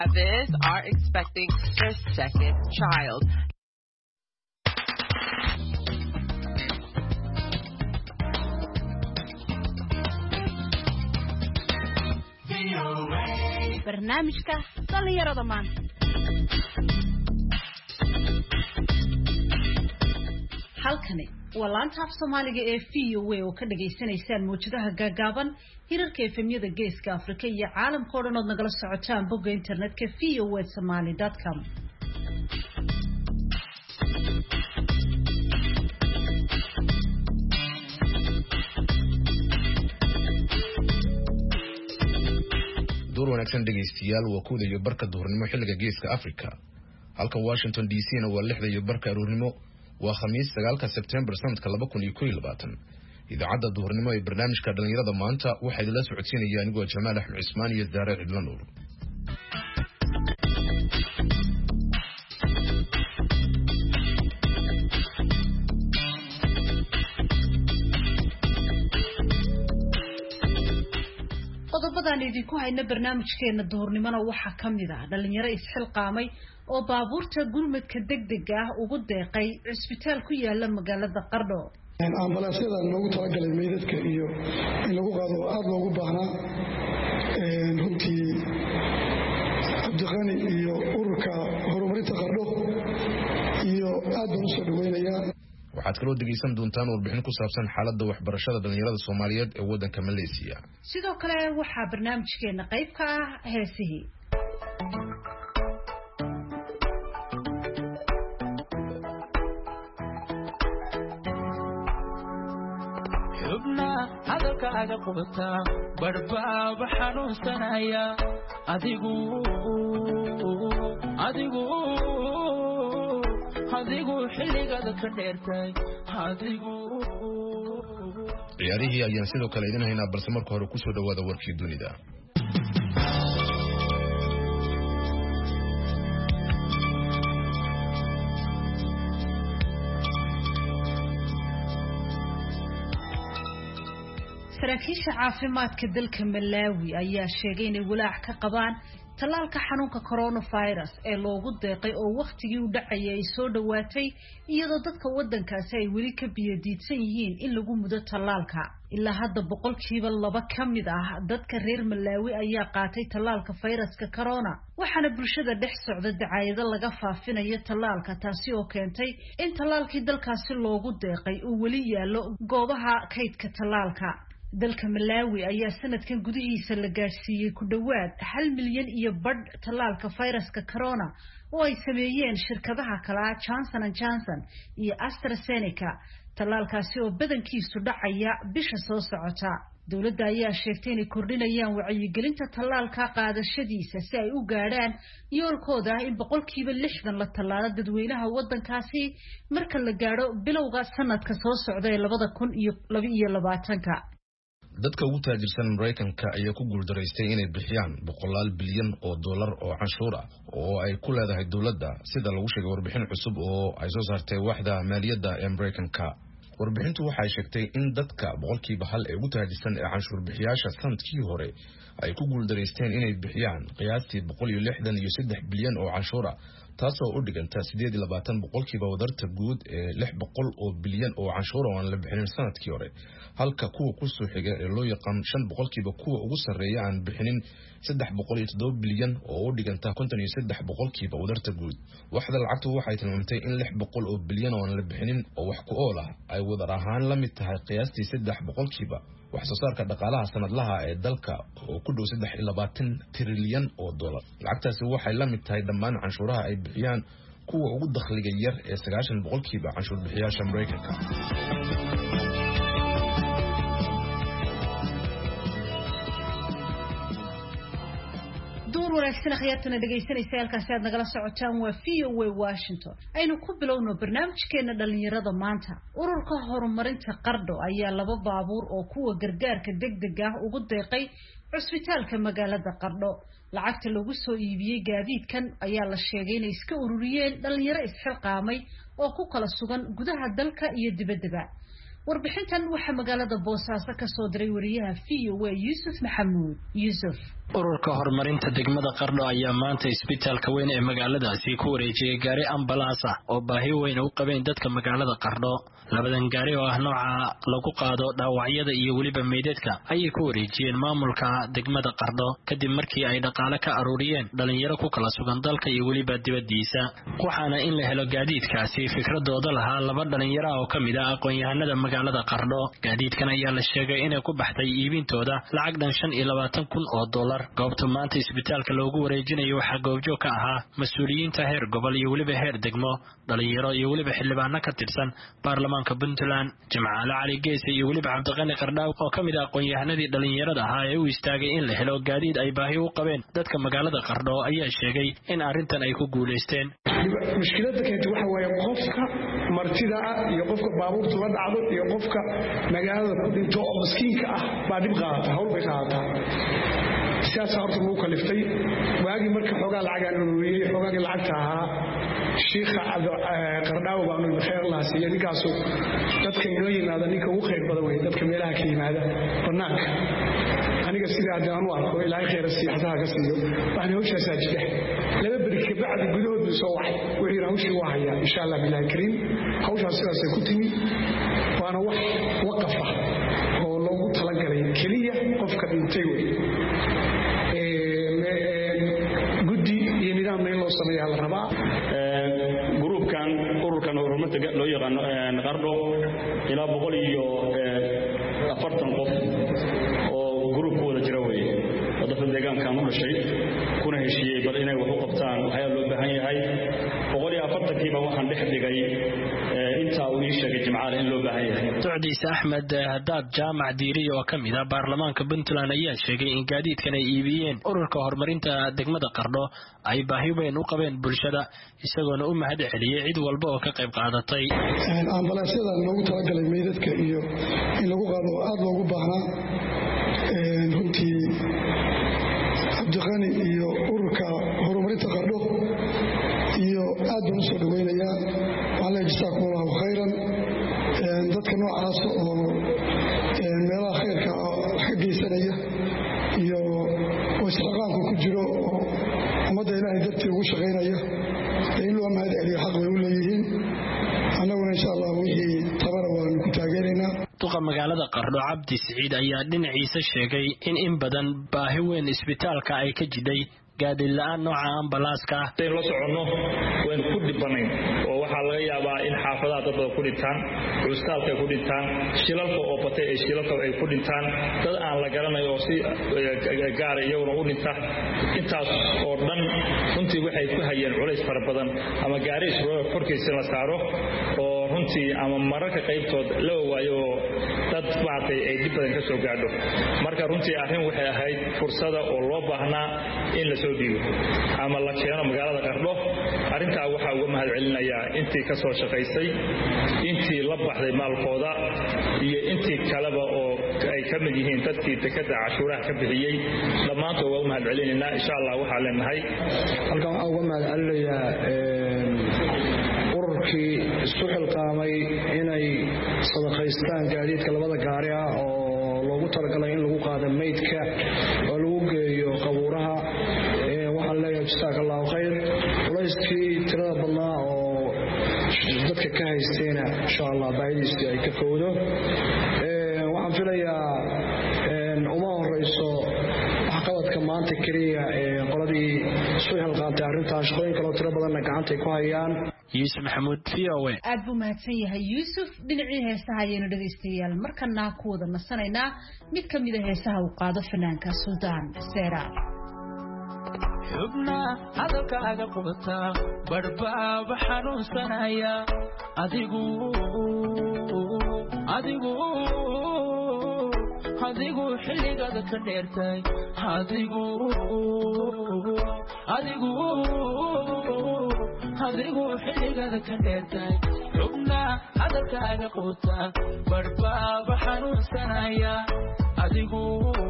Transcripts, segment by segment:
This are expecting their second child. barnaamijka dhalinyarada maanta halkani waa laanta af Soomaaliga ee VOA oo ka dhageysanaysaan muujadaha gaagaaban hirarka efemyada geeska Afrika iyo caalamka oo dhan oo nagala socotaan bogga internetka voasomali.com wanaagsan dhageystayaal waa kuwada iyo barka duhurnimo xilliga geeska Afrika halka Washington DC na waa 6 iyo barka aroornimo waa Khamiis 9 September sanadka 2021 idaacada duhurnimo ee barnaamijka dhalinyarada maanta waxa idin la socodsiinaya anigoo Jamaal Axmed Cismaan iyo Daare Cidlan Nuur qodobadaan idinku hayna barnaamijkeena duhurnimada waxa kamid ah dhalinyaro isxilqaamay oo baabuurta gurmadka degdega ah ugu deeqay cisbitaal ku yaala magaalada Qardho ambalaasada loogu talagalay meydadka iyo in lagu qaado aad loogu baahnaa runtii Abdiqani iyo ururka horumarinta Qardho iyo aad u soo dhaweynaya waxaad kaloo dhageysan doontaan warbixin ku saabsan xaaladda waxbarashada dhalinyarada Soomaaliyeed ee waddanka Malaysia sidoo kale waxa barnaamijkeena qayb ka ah heesihii xubna hadalkaaga qubta barbaaba xanuunsanaya adigu xilligada ka dheertay ciyaarihii ayaan sidoo kale idin haynaa balse marka hore ku soo dhawaada warkii dunida saraakiisha caafimaadka dalka Malawi ayaa sheegay inay walaac ka qabaan talaalka xanuunka coronavirus ee loogu deeqay oo waqtigii u dhacayay ay soo dhawaatay iyadoo dadka wadankaasi ay weli ka biyadiidsan yihiin in lagu mudo talaalka ilaa hadda 2% kamid ah dadka reer Malawi ayaa qaatay talaalka fayraska corona waxaana bulshada dhex socda dacaayado laga faafinayo talaalka taasi oo keentay in talaalkii dalkaasi loogu deeqay uu weli yaalo goobaha kaydka talaalka dalka Malawi ayaa sanadkan gudihiisa la gaarsiiyay ku dhawaad 1 milyan iyo badh talaalka fayraska corona oo ay sameeyeen shirkadaha kala Johnson & Johnson iyo AstraZeneca talaalkaasi oo badankiisu dhacaya bisha soo socota dawladda ayaa sheegtay inay kordhinayaan wacyigelinta talaalka qaadashadiisa si ay u gaaraan yoolkooda in 60% la talaalo dadweynaha wadankaasi marka la gaaro bilowga sanadka soo socda ee 2022 dadka ugu taajirsan Mareykanka ayaa ku guuldareystay inay bixiyaan $100 bilyan oo canshuur ah oo ay ku leedahay dawladda sida lagu sheegay warbixin cusub oo ay soo saartay waaxda maaliyadda ee Mareykanka warbixintu waxay sheegtay in dadka 1% ee ugu taajirsan ee canshuur bixiyaasha sanadkii hore ay ku guuldareysteen inay bixiyaan qiyaastii $163 bilyan oo canshuur ah taasoo u dhiganta 28% wadarta guud ee $600 bilyan oo canshuur oo aan la bixinin sanadkii hore halka kuwa ku soo xiga ee loo yaqaan 5% kuwa ugu sareeya aan bixinin $307 bilyan oo u dhiganta 53% wadarta guud waxda lacagtu waxay tilmaamtay in $600 bilyan oo aan la bixinin oo wax ku ool ah ay wadar ahaan la mid tahay qiyaastii 3% wax soo saarka dhaqaalaha sanadlaha ee dalka oo ku dhow 23 trilyan oo dollar lacagtaasi waxay la mid tahay dhammaan canshuuraha ay bixiyaan kuwa ugu dakhliga yar ee 90% canshuur bixiyaasha Mareykanka wanaagsan khiyartana dhageysanaysa halkaas aad nagala socotaan waa VOA Washington aynu ku bilowno barnaamijkeena dhalinyarada maanta ururka horumarinta Qardho ayaa 2 baabuur oo kuwa gargaarka degdega ah ugu deeqay cisbitaalka magaalada Qardho lacagta lagu soo iibiyay gaadiidkan ayaa la sheegay inay iska ururiyeen dhalinyaro isxilqaamay oo ku kala sugan gudaha dalka iyo dibadda warbixintan waxa magaalada Boosaaso ka soo diray wariyaha VOA Yusuf Maxamuud Yusuf ururka horumarinta degmada Qardho ayaa maanta isbitaalka weyn ee magaaladaasi ku wareejiyay gaari ambalaas ah oo baahi weyn u qabeen dadka magaalada Qardho. Labadan gaari oo ah nooca lagu qaado dhaawacyada iyo waliba meydadka ayay ku wareejiyeen maamulka degmada Qardho kadib markii ay dhaqaale ka aruuriyeen dhalinyaro ku kala sugan dalka iyo waliba dibadiisa. Waxaana in la helo gaadiidkaasi fikradooda lahaa laba dhalinyaro oo kamid ah aqoon-yahanada magaalada Qardho. Gaadiidkan ayaa la sheegay inay ku baxday iibintooda lacag dhan $25,000. goobta maanta isbitaalka loogu wareejinayo waxa goobjoog ka ahaa mas'uuliyiinta heer gobol iyo waliba heer degmo, dhalinyaro iyo waliba xildhibaano ka tirsan baarlamaanka Puntland. Jamaal Ali Geesi iyo waliba Cabdiqani Qardhaaw oo kamid ah aqoon-yahanadii dhalinyarada ahaa ee u istaagay in la helo gaadiid ay baahi u qabeen dadka magaalada Qardho ayaa sheegay in arrintan ay ku guuleysteen. mushkiladda keenta waxa weeye qofka martida ah iyo qofka baabuurta la dhacdo iyo qofka magaalada ku dhinto oo miskiinka ah baa dib qaadata hawl bay qaadataa. siyaasa horta lagu kaliftay waagii marka xoogaa lacagaan ururiyey xoogaagii lacagta ahaa shiikha Qardhaaw baanu khayr la siiyay ninkaasu dadka inoo yimaada ninka ugu khayr badan weeye dadka meelaha ka yimaada banaanka aniga sidaa hadaan u arko ilaahay khayr siyaasadaha ka siiyo waxaan hawshaas ajdex laba bari ka bacdi gudahood soo waxay wixii hawshii waa haya insha Allah billahi kariim hawshaas sidaas ku timi waana wax waqafa oo loogu talagalay kaliya qofka dhintay weeye guddi iyo nidaam loo sameeyaa la rabaa ururkan horumarta loo yaqaan Qardho ilaa 140 qof oo gruubku wada jira weeye dadka deegaanka u dhashay kuna heshiiyay bal inay wax u qabtaan waxa loo baahan yahay 140 kiiba waxaan dhex dhigay inta uu ii sheegay Jamaal in loo baahan yahay. Ducdiisa Axmed Hadaad Jaamac Diiri oo kamid ah baarlamaanka Puntland ayaa sheegay in gaadiidkan ay iibiyeen ururka horumarinta degmada Qardho ay baahi weyn u qabeen bulshada isagoona u mahad celiyay cid walba oo ka qayb qaadatay. Ambalaasyada loogu talagalay meydadka iyo in lagu qaado aad loogu baahnaa runtii Cabdiqani iyo ururka horumarinta Qardho iyo aad baan u soo dhaweynayaa waxaan jazaakumullahu khayran dadka noocaas oo meelaha khayrka ka geysanaya iyo wasaqaanku ku jiro oo ummadda Ilaahay dartii ugu shaqeynaya in loo mahad celiyo xaq way u leeyihiin annaguna insha Allah wixii tabara waan ku taageeraynaa. Duqa magaalada Qardho Cabdi Saciid ayaa dhinaciisa sheegay in badan baahi weyn isbitaalka ay ka jiday gaadiid la'aan nooca ambalaaska ah. Ay la socono waan ku dibanayn oo waxa laga yaabaa in xaafadaha dad ku dhintaan, cusbitaalka ku dhintaan, shilalka oo batay ee shilalka ay ku dhintaan, dad aan la garanayo si gaar ah iyaguna u dhinta. Intaas oo dhan runtii waxay ku hayeen culays fara badan ama gaariis korkiisa la saaro oo runtii ama mararka qaybtood la waayo dad baatay ay dib badan ka soo gaadho. Marka runtii arrin waxay ahayd fursada oo loo baahnaa in la soo dhiibo ama la keeno magaalada Qardho. Arrintaa waxa uga mahad celinayaa intii ka soo shaqaysay, intii la baxday maalkooda iyo intii kaleba oo ay ka mid yihiin dadkii dekada cashuuraha ka bixiyay. Dhammaantood waa u mahad celinaynaa insha Allah waxa leenahay halkan uga mahad celinayaa ururkii isku xilqaamay inay sadaqaystaan gaadiidka labada gaari ah oo loogu talagalay in lagu qaado meydka oo lagu geeyo qabuuraha. waxaan leeyahay jazaakallahu khayr culayskii tirada badnaa oo dadka ka haysteena insha Allah baahidiisii ay ka koodo. waxaan filayaa uma horeyso waxqabadka maanta kaliya qoladii isku xilqaantay arrintaas shaqooyin kale oo tiro badanna gacanta ku hayaan. Yusuf Maxamuud VOA aad buu mahadsan yahay Yusuf. dhinacii heesaha ayaynu dhageystayaal markana ku wada nasanaynaa mid ka mid ah heesaha uu qaado fanaanka Suldaan Seera. xubna hadalkaaga qubata barbaaba xanuunsanaya adigu xilligaada ka dheertay adigu xilligaada ka dheertay xubna hadalkaaga qubata barbaaba xanuunsanaya adigu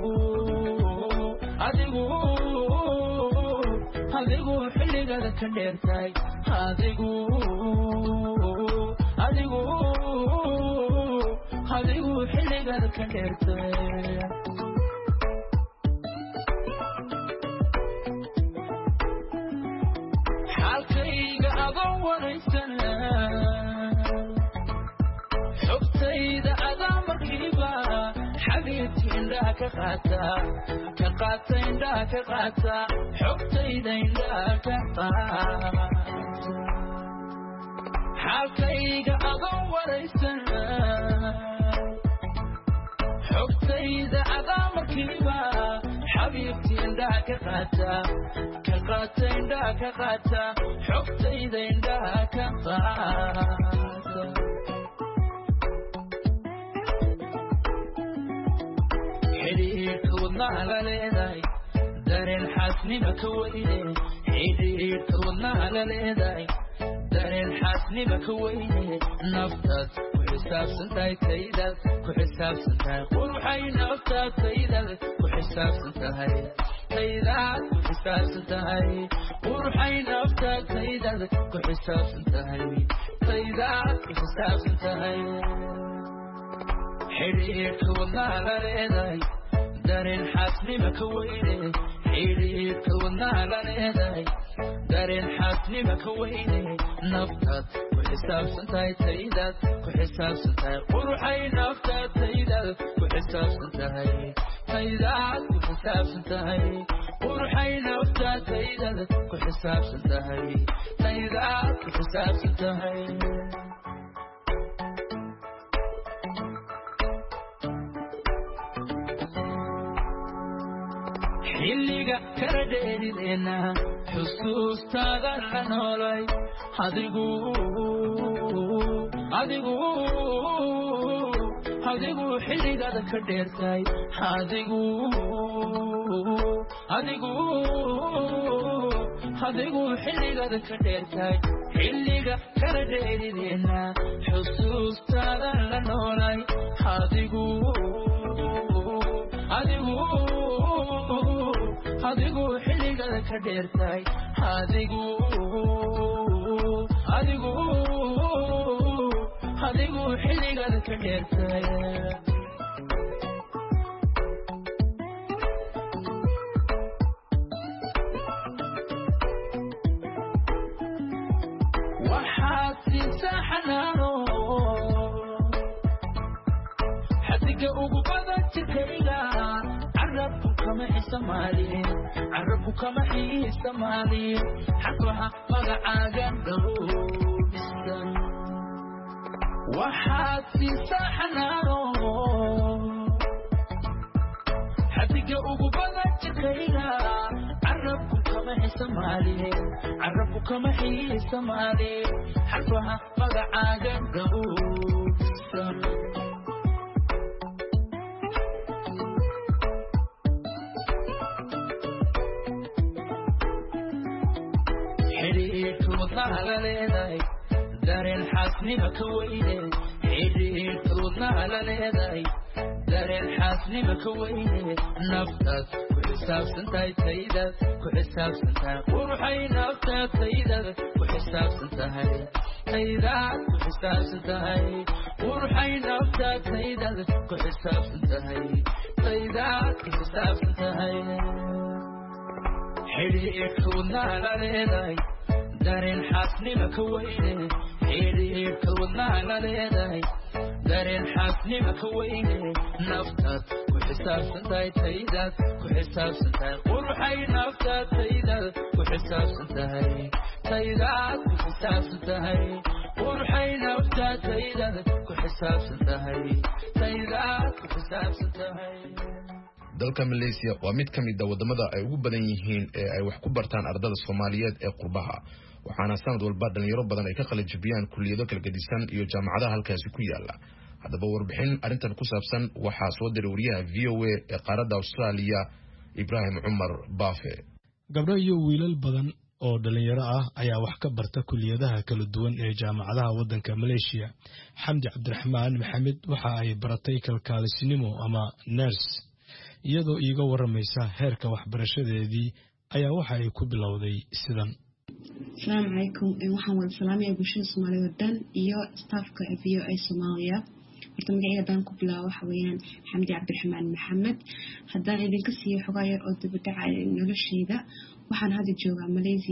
xilligaada ka dheertay adigu xilligaada ka dheertay xaalkayga adoo waraysana xogtayda adaa markiiba xabiibti indhaha ka qaata indhaha ka qaata xogtayda indhaha ka qaata xaalkayga adoo waraysana xogtayda adaa markiiba xabiibti indhaha ka qaata indhaha ka qaata xogtayda indhaha ka qaata xidhiidhka wadnaha la leedahay dareen xaasnima ka weyne xidhiidhka wadnaha la leedahay dareen xaasnima ka weyne naftaad ku xisaabsan tahay taydaad ku xisaabsan tahay quruxay naftaad taydaad ku xisaabsan tahay taydaad ku xisaabsan tahay quruxay naftaad taydaad ku xisaabsan tahay taydaad ku xisaabsan tahay xidhiidhka wadnaha la leedahay dareen xaasnima ka weyne xidhiidhka wadnaha la leedahay dareen xaasnima ka weyne naftaad ku xisaabsan tahay taydaad ku xisaabsan tahay quruxay naftaad taydaad ku xisaabsan tahay taydaad ku xisaabsan tahay quruxay naftaad taydaad ku xisaabsan tahay taydaad ku xisaabsan tahay xilliga kala dheerideena xusuustaada la noolay adigu xilligaada ka dheertay adigu xilligaada ka dheertay xilliga kala dheerideena xusuustaada la noolay adigu xilligaada ka dheertay adigu xilligaada ka dheertay waxaad siisaa xanaano xadiga ugu badan jirkayga carabku kama xiisamaalin xaqlaha magacaaga dhowrsan waxaad siisaa xanaano xadiga ugu badan jirkayga carabku kama xiisamaalin xaqlaha magacaaga dhowrsan xidhiidhka wadnaha la leedahay dareen xaasnima ka weyne xidhiidhka wadnaha la leedahay dareen xaasnima ka weyne naftaad ku xisaabsan tahay taydaad ku xisaabsan tahay quruxay naftaad taydaad ku xisaabsan tahay taydaad ku xisaabsan tahay quruxay naftaad taydaad ku xisaabsan tahay taydaad ku xisaabsan tahay xidhiidhka wadnaha la leedahay dareen xaasnima ka weyne xidhiidhka wadnaha la leedahay dareen xaasnima ka weyne naftaad ku xisaabsan tahay taydaad ku xisaabsan tahay quruxay naftaad taydaad ku xisaabsan tahay taydaad ku xisaabsan tahay quruxay naftaad taydaad ku xisaabsan tahay taydaad ku xisaabsan tahay dalka Malaysia waa mid ka mid ah wadamada ay ugu badan yihiin ee ay wax ku bartaan ardada Soomaaliyeed ee qurbaha waxaana sanad walba dhalinyaro badan ay ka qalin jabiyaan kulliyado kala gedisan iyo jaamacadaha halkaasi ku yaala hadaba warbixin arintan ku saabsan waxa soo diray wariyaha VOA ee qaaradda Australia Ibrahim Umar Bafe gabdho iyo wiilal badan oo dhalinyaro ah ayaa wax ka barta kulliyadaha kala duwan ee jaamacadaha wadanka Malaysia Xamdi Cabdiraxmaan Maxamed waxa ay baratay kalkaalisinimo ama nurse iyadoo iiga waramaysa heerka waxbarashadeedii ayaa waxa ay ku bilowday sidan السلام عليكم waxaan wada salaamay bulshada Soomaaliyeed dan iyo staffka VOA Soomaaliya horta magacayga ku bilaabo waxa weeyaan Xamdi Cabdiraxmaan Maxamed haddaan idinka siiyo xogaa yar oo dibadda noloshayda waxaan hadda joogaa Malaysia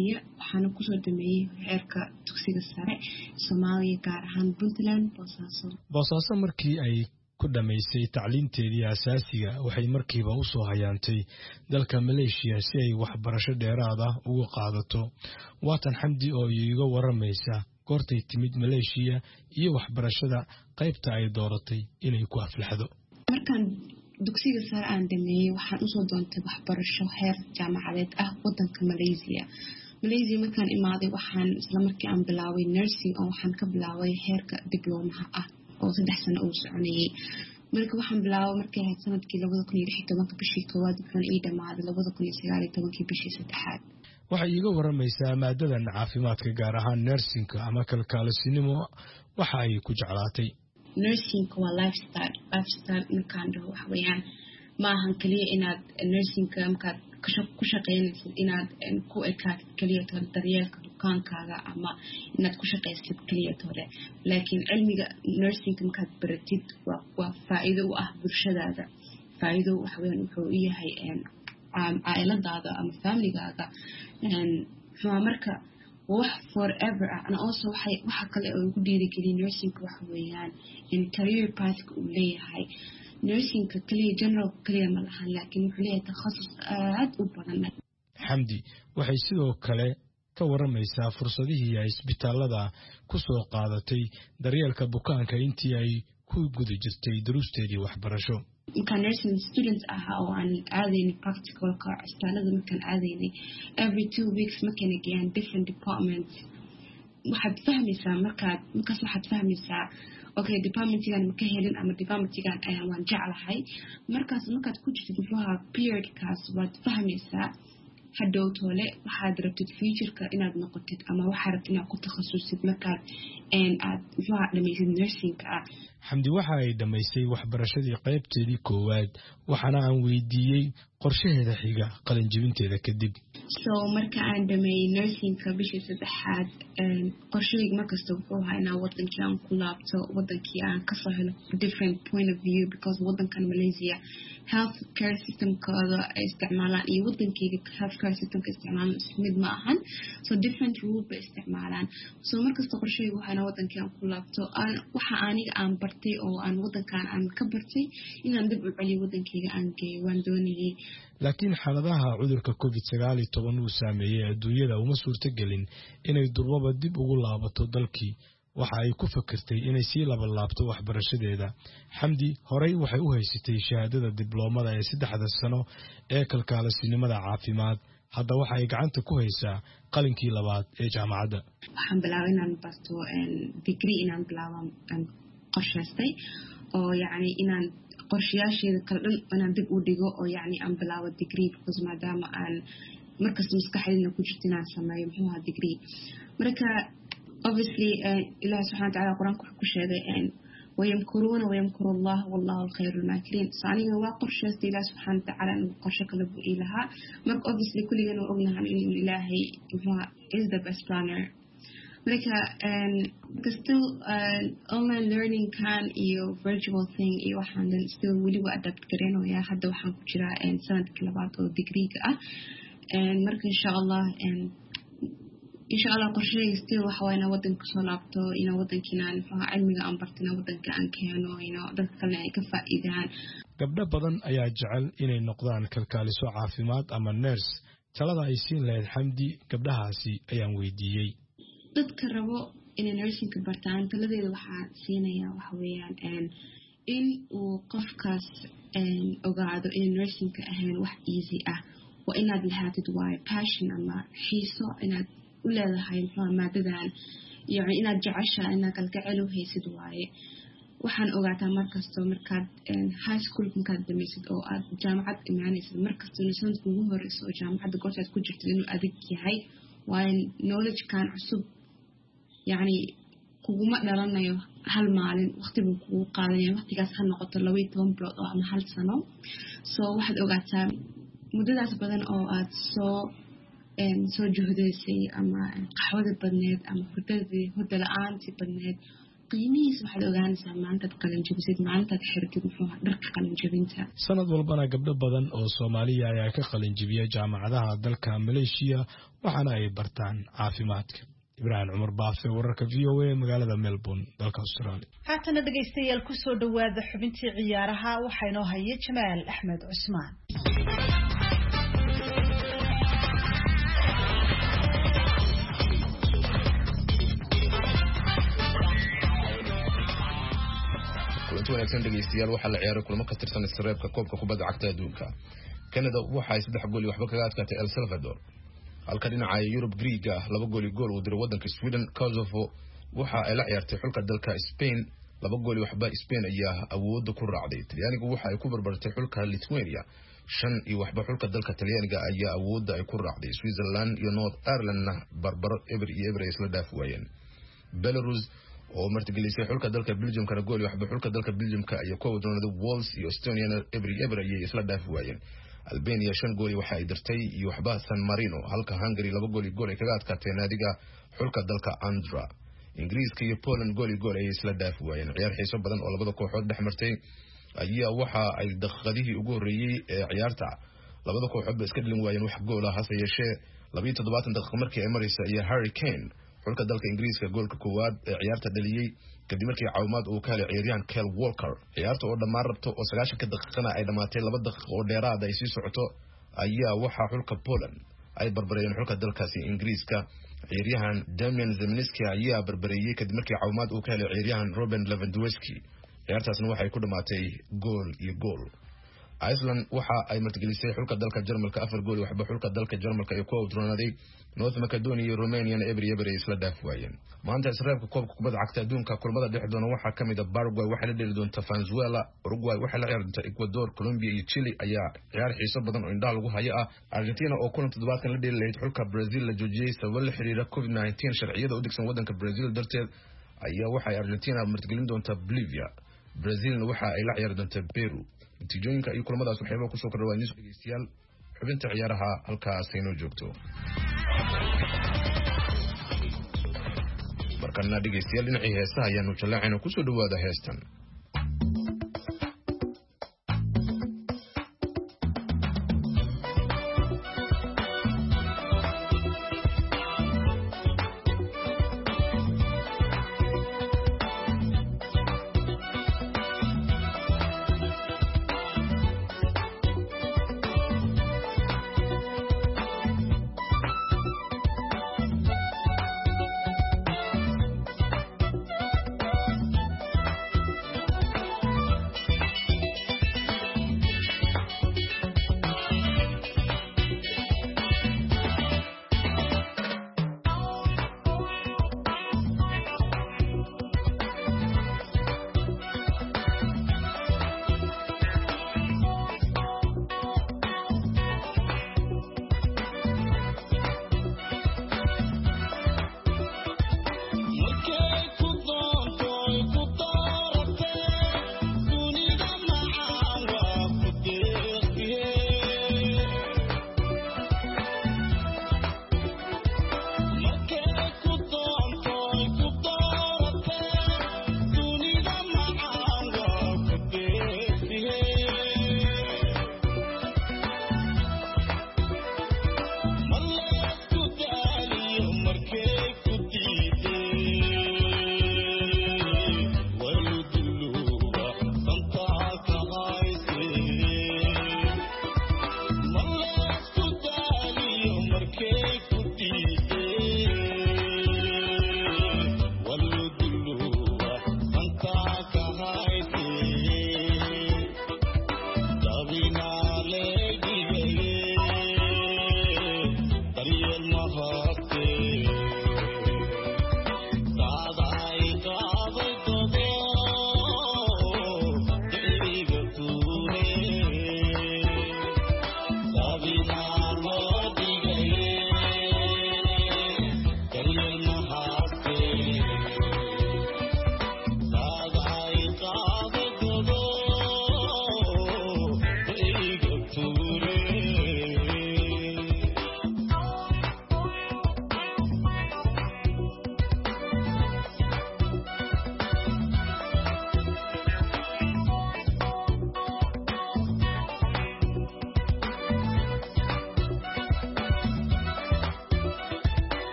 waxaana kusoo dhameeyey heerka dugsiga sare Soomaaliya gaar ahaan Puntland Boosaaso markii ay ku dhamaysay tacliinteedii asaasiga waxay markiiba u soo hayaantay dalka Malaysia si ay waxbarasho dheeraad ah uga qaadato waatan Xamdi oo iiga waramaysa goortay timid Malaysia iyo waxbarashada qaybta ay dooratay inay ku aflaxdo markaan dugsiga sare aan dhameeyay waxaan u soo doontay waxbarasho heer jaamacadeed ah wadanka Malaysia markaan imaaday waxaan isla markii aan bilaaway nursing oo waxaan ka bilaaway heerka diblomaha ah oo 3 sano uu soconayay marka waxaan bilaaway markii ahayd sanadkii 2016 bishii koowaad waxaan ii dhamaaday 2019 bishii saddexaad waxay iiga waramaysaa maadadan caafimaadka gaar ahaan nursingka ama kalkaalisinimo waxa ay ku jeclaatay nursing waa lifestyle markaan dhaho wax weeyaan ma ahan kaliya inaad nursingka markaad ku shaqeynaysid inaad ku ekaatid kaliya daryeelka bukaankaaga ama inaad ku shaqeysid kaliya hore laakiin cilmiga nursingka markaad baratid waa faa'iido u ah bulshadaada faa'iido wax weeyaan wuxuu u yahay caa'iladaada ama familygaaga marka wax forever and also waxa kale oo ugu dhiirigeliyay nursingka wax weeyaan in career path uu leeyahay nursingka kaliya general kaliya ma lahan laakiin wuxuu leeyahay takhasus aad u badan Xamdi waxay sidoo kale ka waramaysaa fursadihii ay isbitaalada ku soo qaadatay daryeelka bukaanka intii ay ku guda jirtay daruusteedii waxbarasho markaan nursing students ahaa oo aan aadaynay practicalka isbitaalada markaan aadaynay every 2 weeks markaan geeyaan different departments waxaad fahmaysaa markaas waxaad fahmaysaa okay departmentigan ma ka helin ama departmentigan waan jeclahay markaad ku jirtid wuxuuha periodkaas waad fahmaysaa hadhow toole waxaad rabtid futureka inaad noqotid ama waxaad rabtid inaad ku takhasusid markaad aad wuxuuha dhamaysid nursingka Xamdi waxa ay dhamaysay waxbarashadii qaybteedii koowaad waxaana aan weydiiyey qorshaheeda xiga qalinjibinteeda kadib so marka aan dhameeyay nursingka bishii saddexaad qorshahayga markasta wuxuu ahaa inaan wadankii aan ku laabto wadankii aan ka soo helo different point of view because wadankan Malaysia health care systemkooda ay isticmaalaan iyo wadankayga health care systemka isticmaalaan isku mid ma ahan so different rule bay isticmaalaan so markasta qorshahayga waxaa inaan wadankii aan ku laabto waxa aniga aan bartay oo aan wadankan aan ka bartay inaan dib u celiyo wadankayga aan geeyo waan doonayay laakiin xaaladaha cudurka COVID-19 uu saameeyay adduunyada uma suurtagelin inay durbaba dib ugu laabato dalkii waxa ay ku fakirtay inay sii laabto waxbarashadeeda Xamdi horey waxay u haysatay shahaadada diblomada ee 3 sano ee kalkaalisinimada caafimaad hadda waxa ay gacanta ku haysaa qalinkii labaad ee jaamacadda waxaan bilaabay inaan barto degree inaan bilaabo qorshaystay oo yacni inaan qorshayaasheeda kala dhan inaan dib u dhigo oo yacni aan bilaabo degree because maadaama aan markasta maskaxdayda ku jirto inaan sameeyo muxuu ahaa degree marka obviously ilaahay subxaanahu wa tacaala quraanka wuxuu ku sheegay wayamkuruuna wayamkuru allah wallahu khayrul maakirin so aniga waa qorshaystay ilaahay subxaanahu wa tacaala inuu qorshe kala bu'i lahaa marka obviously kulligana waa ognahan inuu ilaahay muxuu ahaa is the best planner marka still online learning kan iyo virtual thing iyo waxaan still weli waa adapt gareynayaa hadda waxaan ku jiraa sanadkii labaad oo degreega ah marka insha allah qorshahayga still waxa waa inaan wadanka soo laabto inaan wadankiinaan cilmiga aan bartana wadanka aan keeno dadka kalena ay ka faa'iidaan gabdho badan ayaa jecel inay noqdaan kalkaaliso caafimaad ama nurse talada ay siin lahayd Xamdi gabdhahaasi ayaan weydiiyey dadka rabo inay nursingka bartaan taladeeda waxaa siinayaa waxa weeyaan in uu qofkaas ogaado in nursingka ahayn wax easy ah waa inaad lahaatid waayo passion ama xiiso inaad u leedahay maadadan yani inaad jeceshahay inaad kalgacayl u haysid waaye waxaan ogaataa markastoo markaad high school markaad dhamaysid oo aad jaamacad imaanaysid markastoo sanadka ugu horeyso oo jaamacadda goortaad ku jirtid inuu adag yahay waayo knowledge kan cusub yani kuguma dhalanayo hal maalin waqti buu kugu qaadanaya waqtigaas ha noqoto 12 bilood oo ama 1 sano so waxaad ogaataa muddadaas badan oo aad soo juhdaysay ama qaxwada badneed ama hurda la'aantii badneed qiimihiisa waxaad ogaanaysaa maantaad qalinjabisid maalintaad xirtid muxuu dharka qalinjabinta. sanad walbana gabdho badan oo Soomaaliya ayaa ka qalinjabiya jaamacadaha dalka Malaysia waxaana ay bartaan caafimaadka. Ibrahim Umar Baafe wararka VOA magaalada Melbourne dalka Australia. haatana dhageystayaal ku soo dhawaada xubintii ciyaaraha waxaa inoo haya Jamaal Axmed Cusmaan. kulanti wanaagsan dhegeystayaal waxaa la ciyaaray kulamo ka tirsan isreebka koobka kubadda cagta adduunka. Canada waxa ay 3 gool waxba kaga adkaatay El Salvador. halka dhinaca Europe Greega 2 gool uu diray wadanka Sweden. Kosovo waxa ay la ciyaartay xulka dalka Spain 2 gool waxba Spain ayaa awood ku raacday. Talyaanigu waxa ay ku barbartay xulka Lithuania 5 waxba xulka dalka Talyaaniga ayaa awood ay ku raacday. Switzerland iyo North Ireland barbaro eber isla dhaaf waayeen. Belarus oo martigelisay xulka dalka Belgium kana gool waxba xulka dalka Belgium ka ayaa ku wadnaaday Wales iyo Estonia eber ayay isla dhaaf waayeen. Albania 5 gool waxa ay dirtay iyo waxba San Marino halka Hungary 2 gool ay kaga adkaatay naadiga xulka dalka Andorra. Ingiriiska iyo Poland gool ay isla dhaaf waayeen. ciyaar xiiso badan oo labada kooxood dhexmartay ayaa waxa ay daqiiqadihii ugu horeeyay ee ciyaarta labada kooxood iska dhalin waayeen wax gool ah hase yeeshee 27 daqiiqo markii ay mareysay ayaa Harry Kane xulka dalka Ingiriiska goolka koowaad ee ciyaarta dhaliyay kadib markii caawimaad uu ka helay ciyaaryahan Kyle Walker. ciyaarta oo dhammaan rabto oo 90 daqiiqana ay dhamaatay 2 daqiiqo oo dheeraad ay sii socoto ayaa waxa xulka Poland ay barbareen xulka dalkaasi Ingiriiska. ciyaaryahan Damian Zemniski ayaa barbareeyay kadib markii caawimaad uu ka helay ciyaaryahan Robin Lewandowski. ciyaartaasna waxay ku dhamaatay gool iyo gool. Iceland waxa ay martigelisay xulka dalka Jarmalka 4 gool waxba xulka dalka Jarmalka ay ku wadnaaday. North Macedonia iyo Romania eber isla dhaaf waayeen. maanta isreebka koobka kubadda cagta adduunka kulamada dhexdoona waxa kamid ah Paraguay waxa la dheli doonta Venezuela, Uruguay waxa la ciyaari doonta Ecuador, Colombia iyo Chile ayaa ciyaar xiiso badan oo indhaha lagu hayo ah. Argentina oo kulan toddobaadkan la dheelay xulka Brazil la joojiyay sabab la xiriira COVID-19 sharciyada u degsan wadanka Brazil darteed ayaa waxa Argentina martigelin doonta Bolivia. Brazilna waxa ay la ciyaari doonta Peru. natiijooyinka iyo kulamadaas waxay ku soo kordhawaan dhageystayaal xubinta ciyaaraha halkaas inoo joogto. markana dhageystayaal dhinacii heesaha ayaanu jallaacaynaa ku soo dhawaada heestan.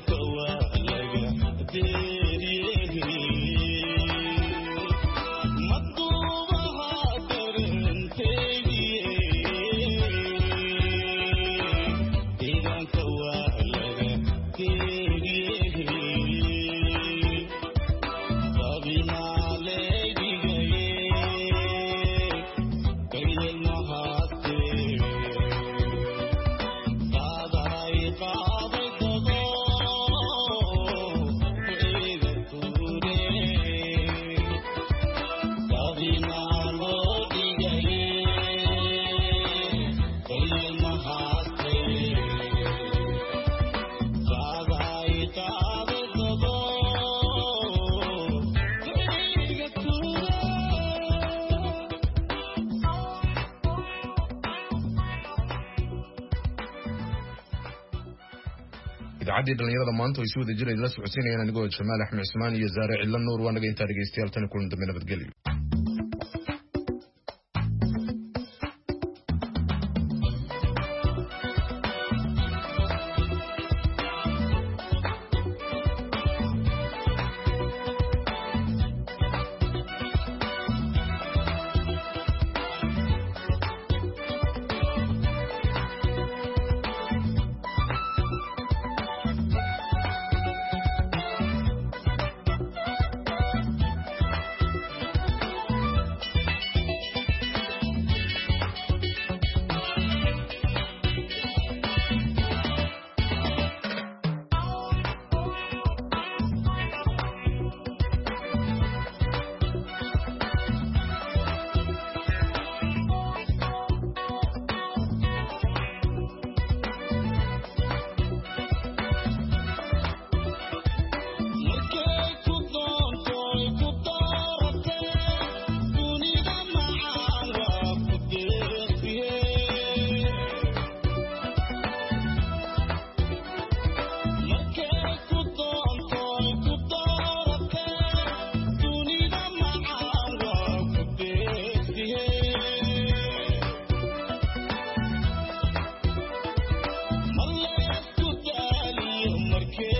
idaacadii dhalinyarada maanta way si wada jireen la socodsiinayaan anigoo Jamaal Axmed Ismaan iyo Zaare Cilla Nuur waa naga inta dhageystayaal tan kulan dambe nabadgelyo. Marke